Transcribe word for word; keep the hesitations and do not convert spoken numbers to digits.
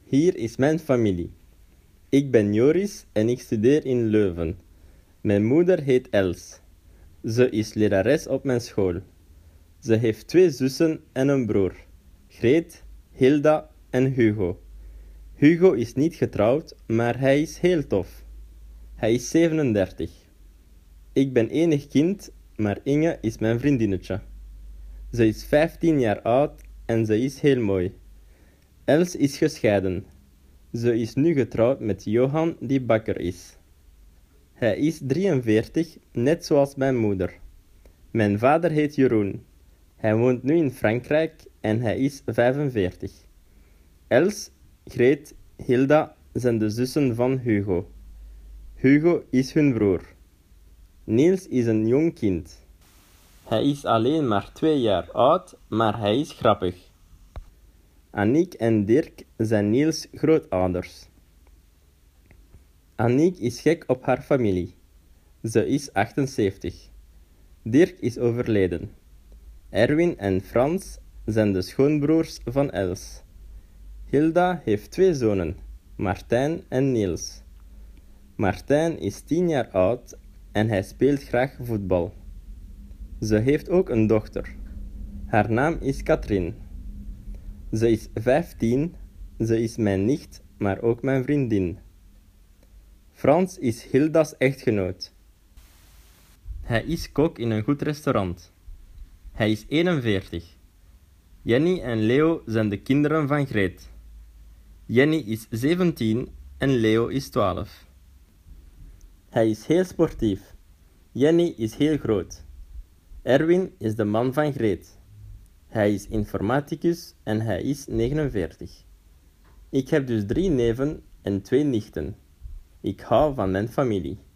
Hier is mijn familie. Ik ben Joris en ik studeer in Leuven. Mijn moeder heet Els. Ze is lerares op mijn school. Ze heeft twee zussen en een broer. Greet, Hilda en Hugo. Hugo is niet getrouwd, maar hij is heel tof. Hij is zevenendertig. Ik ben enig kind, maar Inge is mijn vriendinnetje. Ze is vijftien jaar oud en ze is heel mooi. Els is gescheiden. Ze is nu getrouwd met Johan, die bakker is. Hij is drieënveertig, net zoals mijn moeder. Mijn vader heet Jeroen. Hij woont nu in Frankrijk en hij is vijfenveertig. Els, Greet, Hilda zijn de zussen van Hugo. Hugo is hun broer. Niels is een jong kind. Hij is alleen maar twee jaar oud, maar hij is grappig. Aniek en Dirk zijn Niels' grootouders. Aniek is gek op haar familie. Ze is achtenzeventig. Dirk is overleden. Erwin en Frans zijn de schoonbroers van Els. Hilda heeft twee zonen, Martijn en Niels. Martijn is tien jaar oud en hij speelt graag voetbal. Ze heeft ook een dochter. Haar naam is Katrien. Ze is vijftien, ze is mijn nicht, maar ook mijn vriendin. Frans is Hilda's echtgenoot. Hij is kok in een goed restaurant. Hij is eenenveertig. Jenny en Leo zijn de kinderen van Greet. Jenny is zeventien en Leo is twaalf. Hij is heel sportief. Jenny is heel groot. Erwin is de man van Greet. Hij is informaticus en hij is negenenveertig. Ik heb dus drie neven en twee nichten. Ik hou van mijn familie.